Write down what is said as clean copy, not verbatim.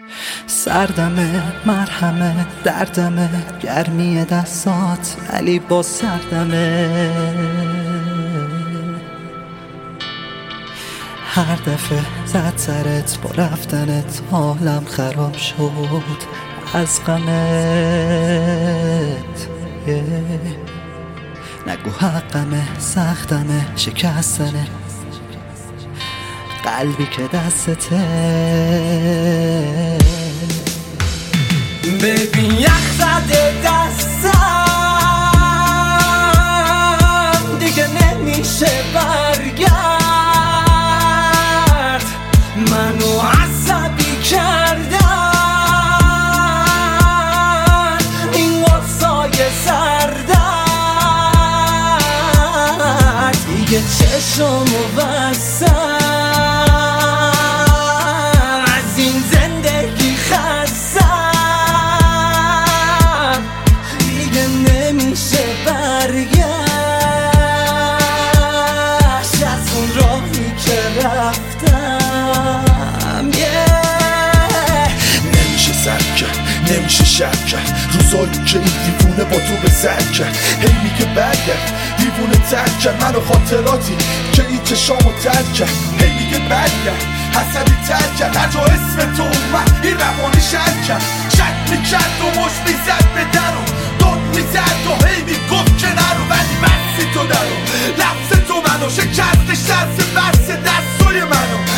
سردمه مرهمه دردمه گرمی دستات ولی با سردمه. هر دفعه زد سرت با رفتنت حالم خراب شد از غمت. نگو حقمه سختمه شکستنه قلبی که دستته. ببین یخ زده دستم دیگه نمیشه برگرد. منو عصبی کردن این واسای سردن دیگه چشمو بستم از این زندگی خستم دیگه نمیشه برگشت از اون راهی که رفتم. نمیشه سر کرد نمیشه شک کرد روزایی که این دیوونه با تو به سر کرد. هی میگه برگرد دیوونه ترک کرد منو خاطراتی که این چشامو ترک کرد. هی میگه برگرد حسدی ترک کرد هر جا اسم تو اومد این روانی شک کرد. شک میکرد و مش میزد به درو داد میزد و هی میگفت که نرو ولی بسی تو درو لفظ تو منو شکستش دست بس دستای منو